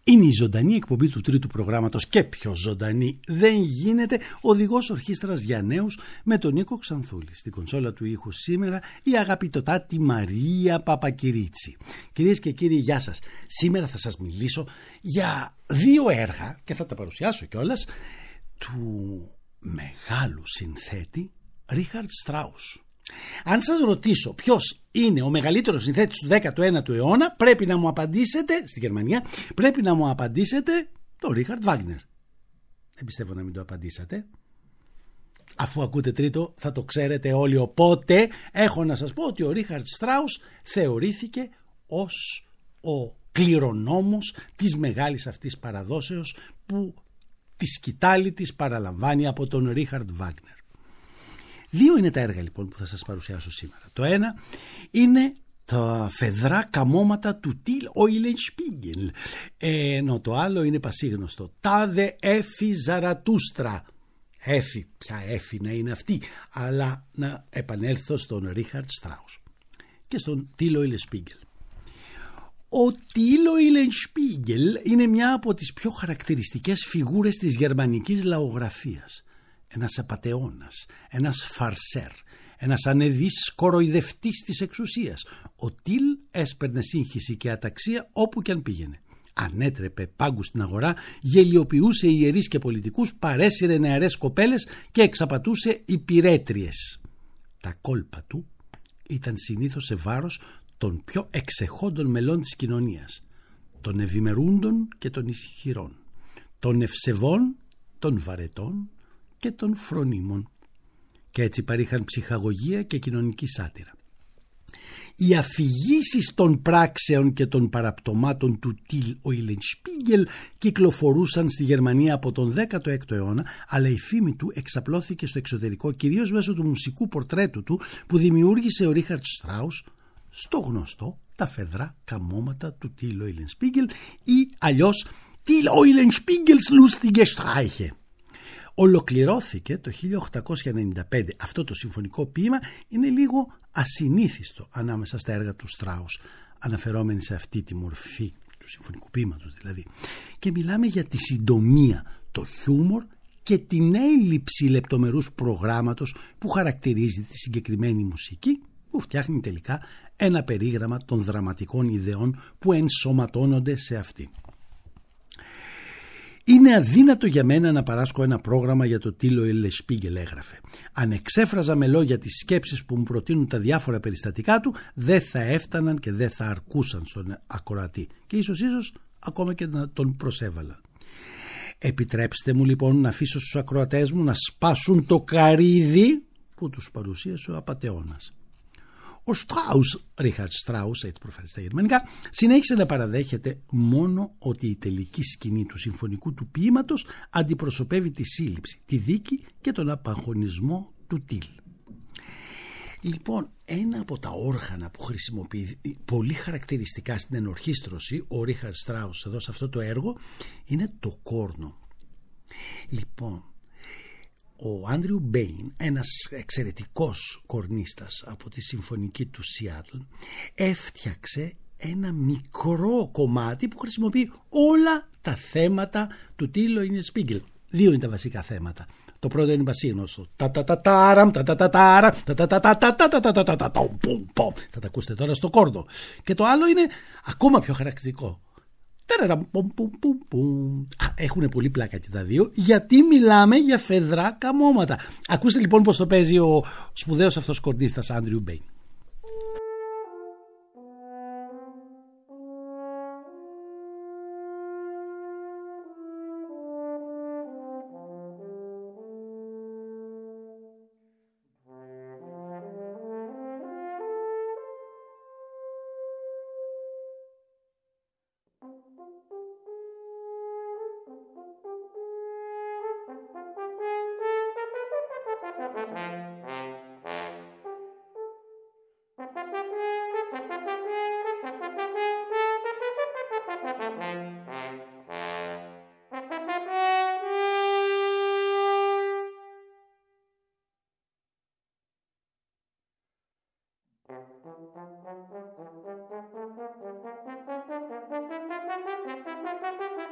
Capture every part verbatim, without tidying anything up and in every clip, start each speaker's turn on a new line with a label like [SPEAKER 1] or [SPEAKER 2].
[SPEAKER 1] Είναι η ζωντανή εκπομπή του τρίτου προγράμματος και πιο ζωντανή δεν γίνεται, οδηγός ορχήστρας για νέους με τον Νίκο Ξανθούλη. Στην κονσόλα του ήχου σήμερα η αγαπητοτάτη Μαρία Παπακυρίτσι. Κυρίες και κύριοι, γεια σας. Σήμερα θα σας μιλήσω για δύο έργα και θα τα παρουσιάσω κιόλας του μεγάλου συνθέτη Ρίχαρντ Στράους. Αν σας ρωτήσω ποιος είναι ο μεγαλύτερος συνθέτης του δέκατου ένατου αιώνα, πρέπει να μου απαντήσετε, στη Γερμανία, πρέπει να μου απαντήσετε το Ρίχαρντ Βάγνερ. Δεν πιστεύω να μην το απαντήσατε. Αφού ακούτε τρίτο θα το ξέρετε όλοι, οπότε έχω να σας πω ότι ο Ρίχαρντ Στράους θεωρήθηκε ως ο κληρονόμος της μεγάλης αυτής παραδόσεως που τη σκητάλη της παραλαμβάνει από τον Ρίχαρντ Βάγνερ. Δύο είναι τα έργα λοιπόν που θα σας παρουσιάσω σήμερα. Το ένα είναι τα φεδρά καμώματα του Τιλ Eulenspiegel, ενώ το άλλο είναι πασίγνωστο. Τάδε έφη Ζαρατούστρα. Έφη, ποια έφη να είναι αυτή, αλλά να επανέλθω στον Ρίχαρντ Στράους και στον Τιλ Eulenspiegel. Ο Τιλ Eulenspiegel είναι μια από τις πιο χαρακτηριστικές φιγούρες της γερμανικής λαογραφίας. Ένας απατεώνας, ένας φαρσέρ, ένας ανεδής κοροϊδευτής της εξουσίας. Ο Τιλ έσπαιρνε σύγχυση και αταξία όπου και αν πήγαινε. Ανέτρεπε πάγκους στην αγορά, γελιοποιούσε ιερείς και πολιτικούς, παρέσυρε νεαρές κοπέλες και εξαπατούσε υπηρέτριες. Τα κόλπα του ήταν συνήθως σε βάρος των πιο εξεχόντων μελών της κοινωνίας, των ευημερούντων και των ισχυρών, των ευσεβών, των βαρετών και των φρονίμων, και έτσι παρήχαν ψυχαγωγία και κοινωνική σάτυρα. Οι αφηγήσεις των πράξεων και των παραπτωμάτων του Τιλ Eulenspiegel κυκλοφορούσαν στη Γερμανία από τον δέκατο έκτο αιώνα, αλλά η φήμη του εξαπλώθηκε στο εξωτερικό κυρίως μέσω του μουσικού πορτρέτου του που δημιούργησε ο Ρίχαρντ Στράους στο γνωστό «Τα φεδρά καμώματα του Τιλ Eulenspiegel» ή αλλιώς «Τιλ Eulenspiegels lustige Streiche». Ολοκληρώθηκε το χίλια οκτακόσια ενενήντα πέντε. Αυτό το συμφωνικό ποίημα είναι λίγο ασυνήθιστο ανάμεσα στα έργα του Στράους, αναφερόμενοι σε αυτή τη μορφή του συμφωνικού ποίηματος δηλαδή. Και μιλάμε για τη συντομία, το χιούμορ και την έλλειψη λεπτομερούς προγράμματος που χαρακτηρίζει τη συγκεκριμένη μουσική, που φτιάχνει τελικά ένα περίγραμμα των δραματικών ιδεών που ενσωματώνονται σε αυτή. «Είναι αδύνατο για μένα να παράσκω ένα πρόγραμμα για το Τιλ Eulenspiegel», έγραφε. «Αν εξέφραζα με λόγια τις σκέψεις που μου προτείνουν τα διάφορα περιστατικά του, δεν θα έφταναν και δεν θα αρκούσαν στον ακροατή και ίσως ίσως ακόμα και να τον προσέβαλαν. Επιτρέψτε μου λοιπόν να αφήσω στους ακροατές μου να σπάσουν το καρύδι που τους παρουσίασε ο απατεώνας». Ο Στράους, Ρίχαρντ Στράους, έτσι προφέρει στα γερμανικά, συνέχισε να παραδέχεται μόνο ότι η τελική σκηνή του συμφωνικού του ποίηματος αντιπροσωπεύει τη σύλληψη, τη δίκη και τον απαγχωνισμό του Τιλ. Λοιπόν, ένα από τα όργανα που χρησιμοποιεί πολύ χαρακτηριστικά στην ενορχήστρωση ο Ρίχαρντ Στράους εδώ σε αυτό το έργο είναι το κόρνο. Λοιπόν, ο Άντριου Μπέιν, ένας εξαιρετικός κορνίστας από τη συμφωνική του Σιάτλ, έφτιαξε ένα μικρό κομμάτι που χρησιμοποιεί όλα τα θέματα του Τιλ Eulenspiegel. Δύο είναι τα βασικά θέματα. Το πρώτο είναι πασίγνωστο. Θα τα ακούσετε τώρα στο κόρνο. Και το άλλο είναι ακόμα πιο χαρακτηριστικό. Έχουν πολύ πλάκα και τα δύο, γιατί μιλάμε για φεδρά καμώματα. Ακούστε λοιπόν πως το παίζει ο σπουδαίος αυτός κορνίστας Άντριου Μπέιν.
[SPEAKER 2] Thank you.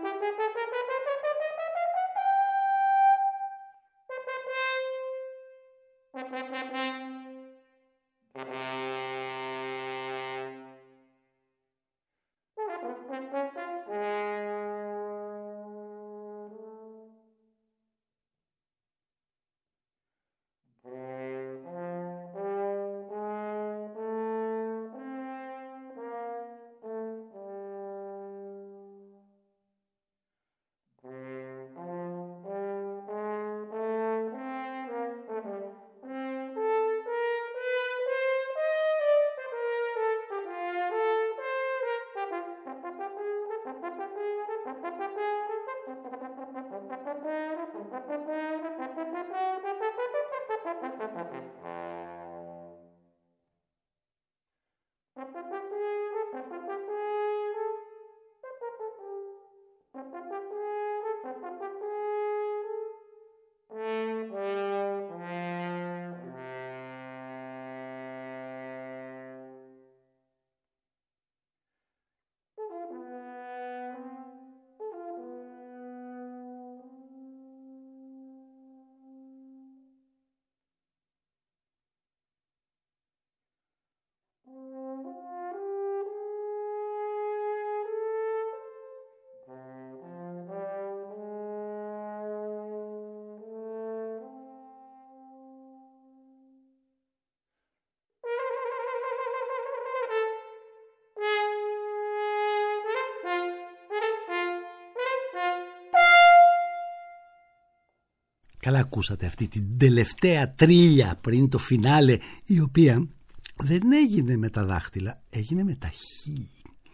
[SPEAKER 1] Καλά ακούσατε αυτή την τελευταία τρίλια πριν το φινάλε, η οποία δεν έγινε με τα δάχτυλα, έγινε με τα χείλη.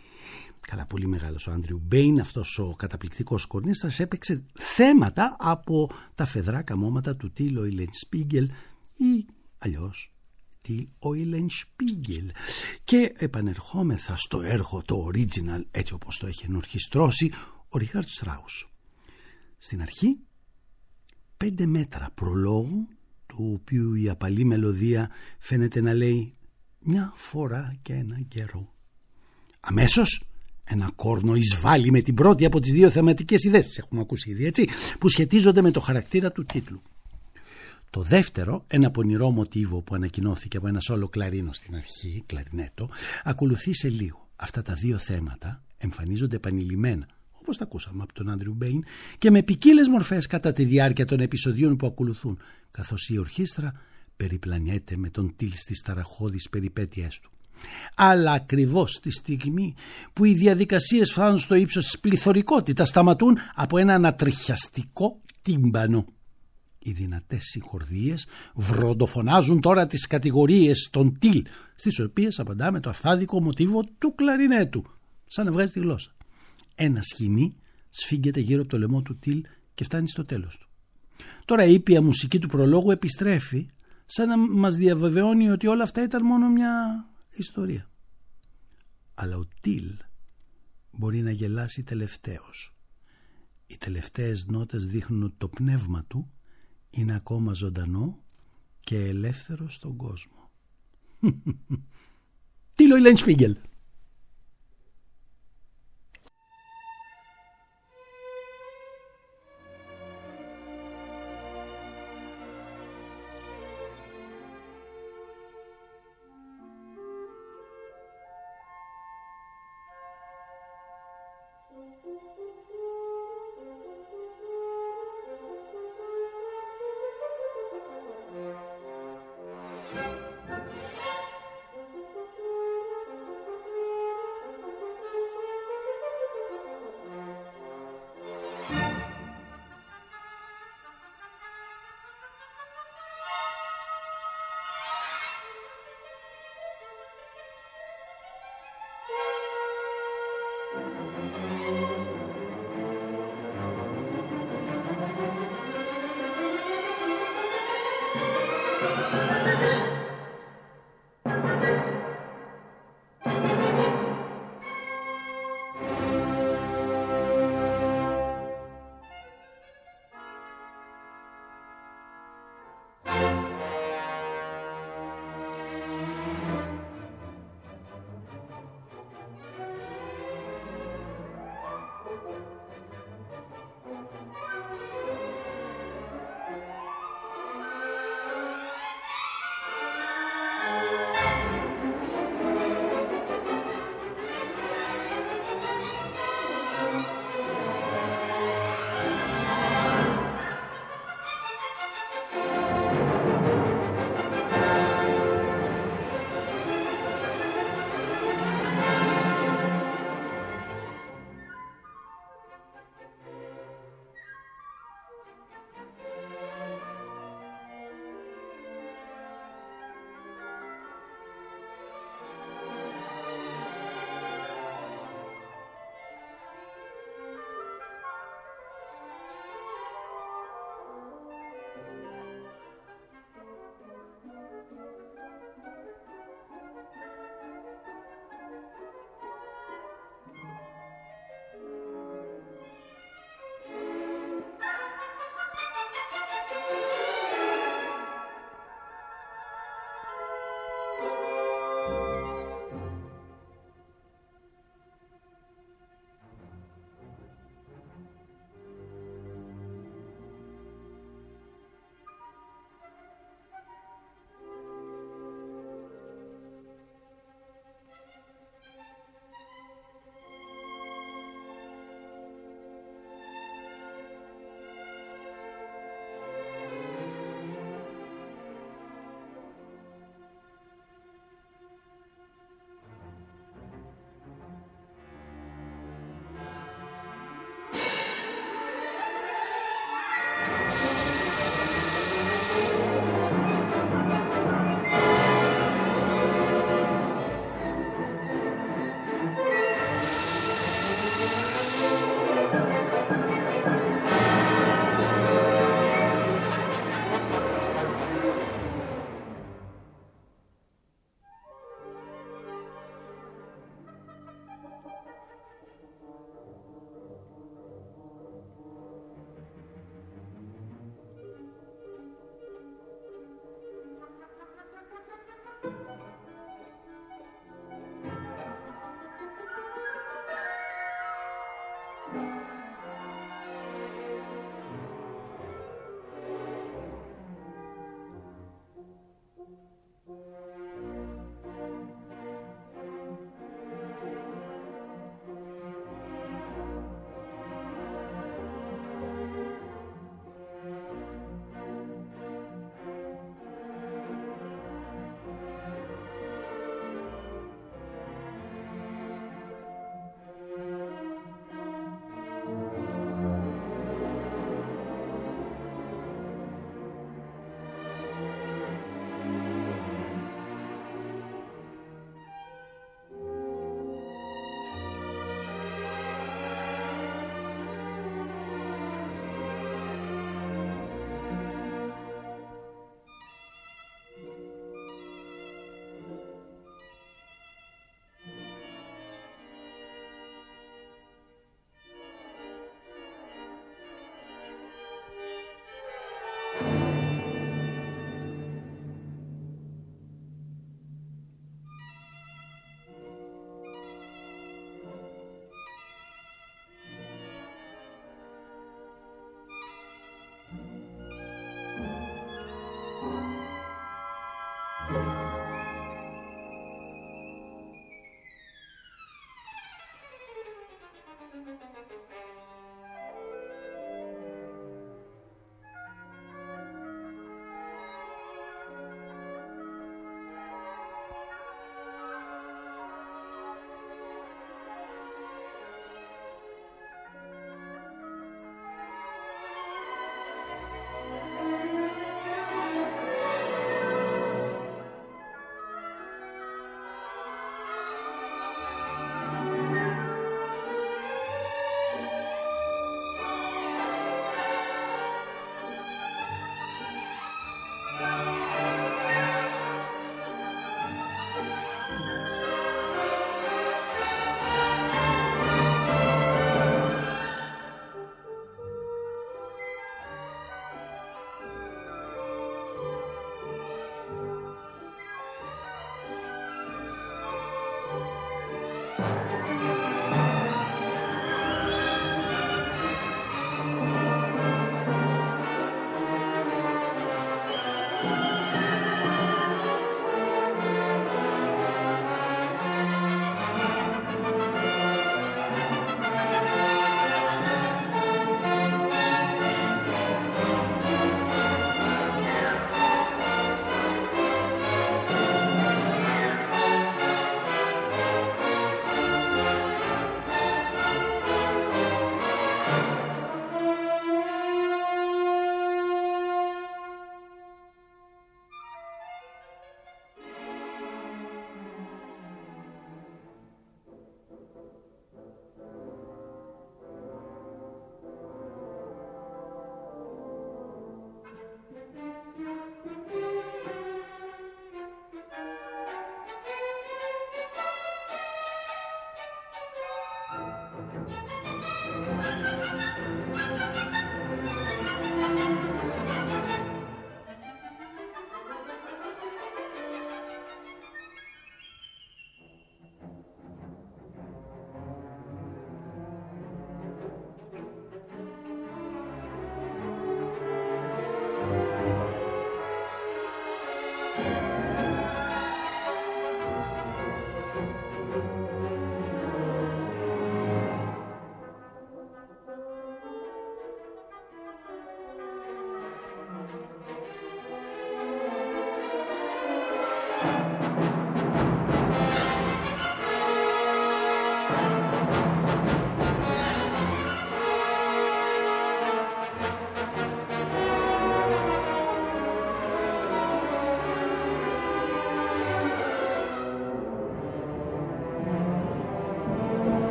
[SPEAKER 1] Καλά, πολύ μεγάλος ο Άντριου Μπέιν, αυτός ο καταπληκτικός κορνίστας, έπαιξε θέματα από τα φεδρά καμώματα του Till Eulenspiegel ή αλλιώς Till Eulenspiegel. Και επανερχόμεθα στο έργο το original, έτσι όπως το έχει ενορχιστρώσει ο Ρίχαρτ Στράους. Στην αρχή πέντε μέτρα προλόγου, του οποίου η απαλή μελωδία φαίνεται να λέει «μια φορά και έναν καιρό». Αμέσως ένα κόρνο εισβάλλει με την πρώτη από τις δύο θεματικές ιδέες, έχουμε ακούσει ήδη, έτσι, που σχετίζονται με το χαρακτήρα του τίτλου. Το δεύτερο, ένα πονηρό μοτίβο που ανακοινώθηκε από ένα σόλο κλαρίνο στην αρχή, κλαρινέτο, ακολουθεί σε λίγο. Αυτά τα δύο θέματα εμφανίζονται επανειλημμένα, όπως τα ακούσαμε από τον Άντριου Μπέιν, και με ποικίλες μορφές κατά τη διάρκεια των επεισοδίων που ακολουθούν, καθώς η ορχήστρα περιπλανιέται με τον Τιλ στις ταραχώδεις περιπέτειές του. Αλλά ακριβώς τη στιγμή που οι διαδικασίες φτάνουν στο ύψος της πληθωρικότητας, σταματούν από ένα ανατριχιαστικό τύμπανο. Οι δυνατές συγχορδίες βροντοφωνάζουν τώρα τις κατηγορίες των Τιλ, στις οποίες απαντά με το αυθάδικο μοτίβο του κλαρινέτου, σαν να βγάζει τη γλώσσα. Ένα σχοινί σφίγγεται γύρω από το λαιμό του Τιλ και φτάνει στο τέλος του. Τώρα η ήπια μουσική του προλόγου επιστρέφει, σαν να μας διαβεβαιώνει ότι όλα αυτά ήταν μόνο μια ιστορία. Αλλά ο Τιλ μπορεί να γελάσει τελευταίος. Οι τελευταίες νότες δείχνουν ότι το πνεύμα του είναι ακόμα ζωντανό και ελεύθερο στον κόσμο. Till Eulenspiegel.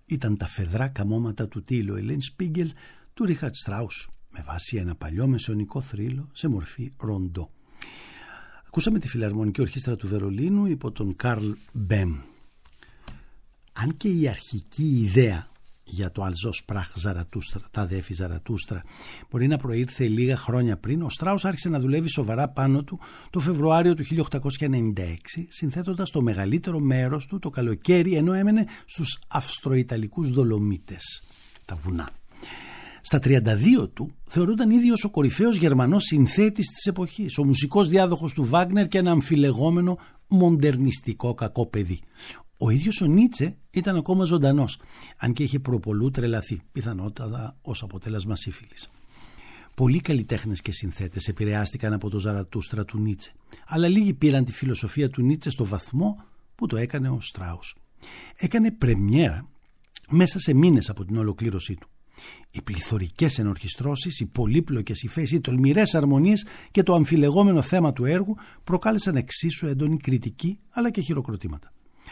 [SPEAKER 1] ήταν τα φεδρά καμώματα του Τίλο Ελέν Σπίγκελ του Ρίχαρτ Στράους με βάση ένα παλιό μεσαιωνικό θρύλο σε μορφή ροντό. Ακούσαμε τη Φιλαρμονική Ορχήστρα του Βερολίνου υπό τον Καρλ Μπέμ. Αν και η αρχική ιδέα για το «Also sprach Zarathustra», τα αδέφη Ζαρατούστρα, μπορεί να προήρθε λίγα χρόνια πριν, ο Στράους άρχισε να δουλεύει σοβαρά πάνω του το Φεβρουάριο του χίλια οκτακόσια ενενήντα έξι, συνθέτοντας το μεγαλύτερο μέρος του το καλοκαίρι, ενώ έμενε στους Αυστροϊταλικούς Δολομίτες, τα βουνά. Στα τριάντα δύο του θεωρούνταν ίδιος ο κορυφαίος Γερμανός συνθέτης της εποχής, ο μουσικός διάδοχος του Βάγνερ και ένα αμφιλεγόμενο μοντερνιστικό κακό παιδί. Ο ίδιος ο Νίτσε ήταν ακόμα ζωντανός, αν και είχε προπολού τρελαθεί, πιθανότατα ως αποτέλεσμα σύφυλης. Πολλοί καλλιτέχνες και συνθέτες επηρεάστηκαν από το Ζαρατούστρα του Νίτσε, αλλά λίγοι πήραν τη φιλοσοφία του Νίτσε στο βαθμό που το έκανε ο Στράους. Έκανε πρεμιέρα μέσα σε μήνες από την ολοκλήρωσή του. Οι πληθωρικές ενορχιστρώσεις, οι πολύπλοκες υφές, οι τολμηρές αρμονίες και το αμφιλεγόμενο θέμα του έργου προκάλεσαν εξίσου έντονη κριτική αλλά και χειροκροτήματα.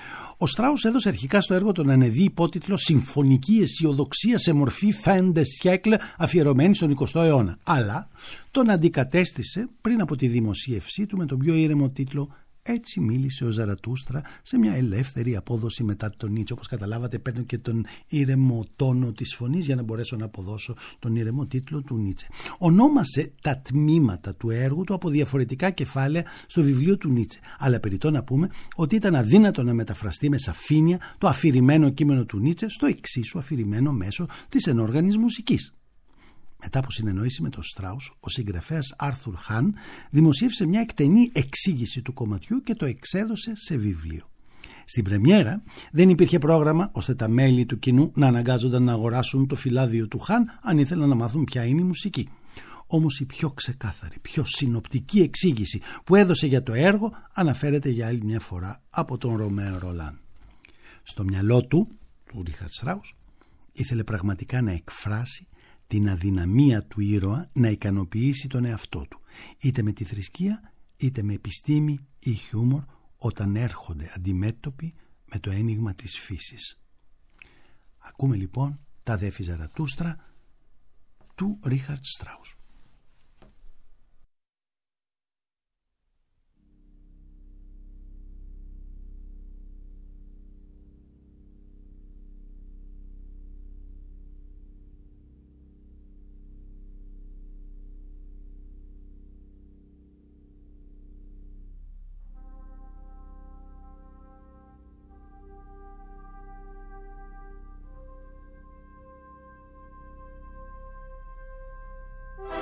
[SPEAKER 1] Ο Στράους έδωσε αρχικά στο έργο τον ανεδί υπότιτλο «Συμφωνική αισιοδοξία σε μορφή fin de siècle» αφιερωμένη στον εικοστό αιώνα, αλλά τον αντικατέστησε πριν από τη δημοσίευσή του με τον πιο ήρεμο τίτλο «Έτσι μίλησε ο Ζαρατούστρα» σε μια ελεύθερη απόδοση μετά τον Νίτσε. Όπως καταλάβατε, παίρνω και τον ήρεμο τόνο της φωνής για να μπορέσω να αποδώσω τον ήρεμο τίτλο του Νίτσε. Ονόμασε τα τμήματα του έργου του από διαφορετικά κεφάλαια στο βιβλίο του Νίτσε, αλλά περιττό να πούμε ότι ήταν αδύνατο να μεταφραστεί με σαφήνεια το αφηρημένο κείμενο του Νίτσε στο εξίσου αφηρημένο μέσο της ενόργανης μουσικής. Μετά από συνεννόηση με τον Στράους, ο συγγραφέας Άρθουρ Χαν δημοσίευσε μια εκτενή εξήγηση του κομματιού και το εξέδωσε σε βιβλίο. Στην πρεμιέρα δεν υπήρχε πρόγραμμα ώστε τα μέλη του κοινού να αναγκάζονταν να αγοράσουν το φυλάδιο του Χαν αν ήθελαν να μάθουν ποια είναι η μουσική. Όμως η πιο ξεκάθαρη, πιο συνοπτική εξήγηση που έδωσε για το έργο αναφέρεται για άλλη μια φορά από τον Ρωμαίο Ρολάν. Στο μυαλό του, του Ρίχαρτ Στράους, ήθελε πραγματικά να εκφράσει την αδυναμία του ήρωα να ικανοποιήσει τον εαυτό του, είτε με τη θρησκεία, είτε με επιστήμη ή χιούμορ, όταν έρχονται αντιμέτωποι με το ένιγμα της φύσης. Ακούμε λοιπόν τα αδέφη Ζαρατούστρα του Ρίχαρτ Στράους.
[SPEAKER 2] Thank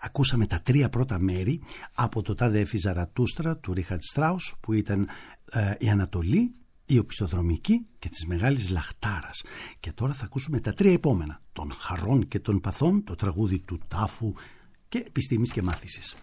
[SPEAKER 1] Ακούσαμε τα τρία πρώτα μέρη από το «Τάδε Εφη Ζαρατούστρα» του Ρίχαρτ Στράους, που ήταν ε, η Ανατολή, η Οπισθοδρομική και της Μεγάλης Λαχτάρας. Και τώρα θα ακούσουμε τα τρία επόμενα, των Χαρών και των Παθών, το τραγούδι του Τάφου και Επιστήμης και Μάθησης.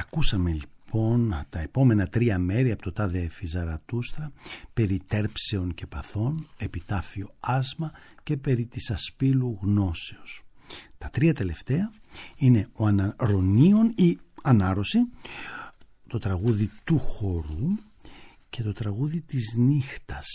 [SPEAKER 1] Ακούσαμε λοιπόν τα επόμενα τρία μέρη από το Τάδε Ζαρατούστρα, περί τέρψεων και παθών, επιτάφιο άσμα και περί της ασπίλου γνώσεως. Τα τρία τελευταία είναι ο Αναρρωνίων ή Ανάρρωση, το τραγούδι του χορού και το τραγούδι της νύχτας.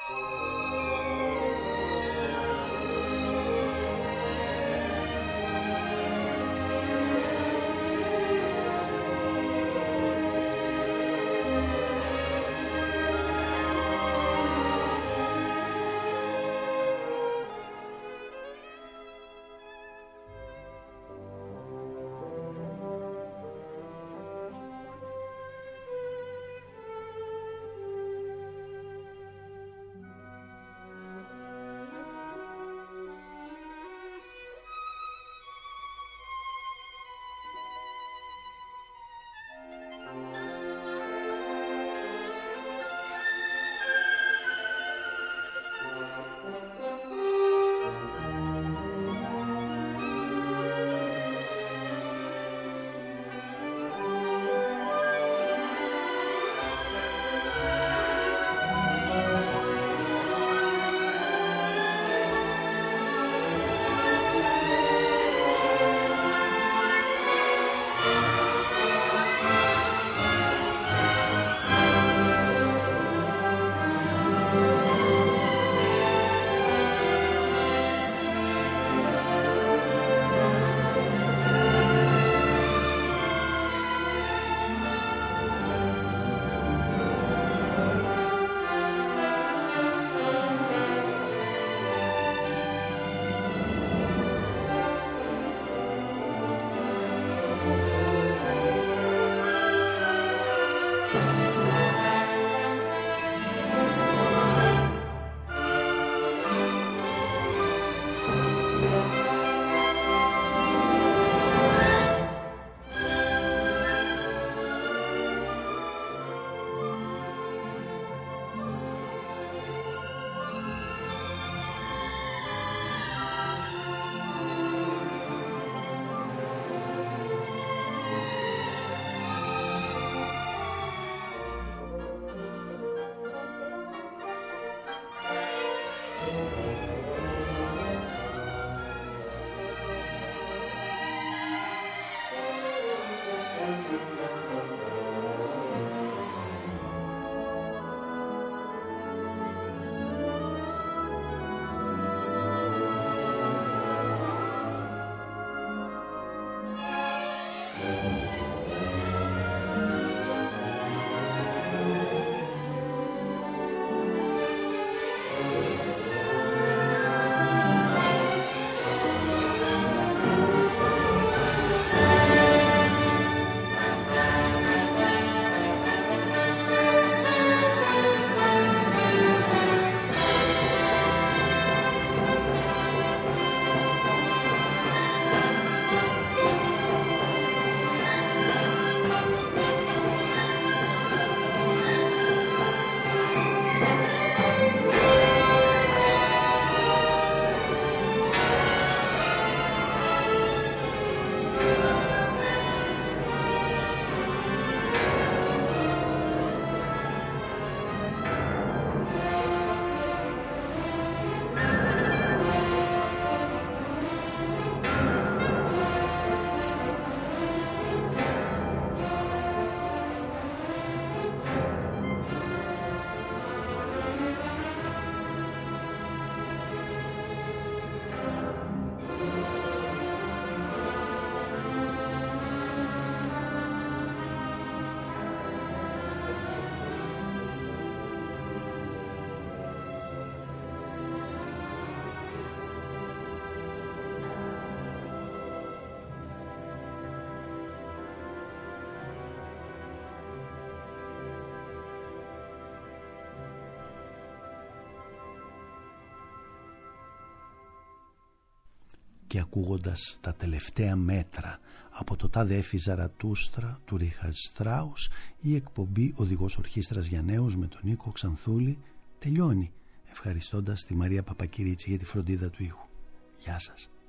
[SPEAKER 1] και ακούγοντας τα τελευταία μέτρα από το «Τάδε Έφη Ζαρατούστρα» του Ρίχαρτ Στράους, η εκπομπή «Οδηγός Ορχήστρας για Νέους» με τον Νίκο Ξανθούλη τελειώνει, ευχαριστώντας τη Μαρία Παπακυρίτσι για τη φροντίδα του ήχου. Γεια σας.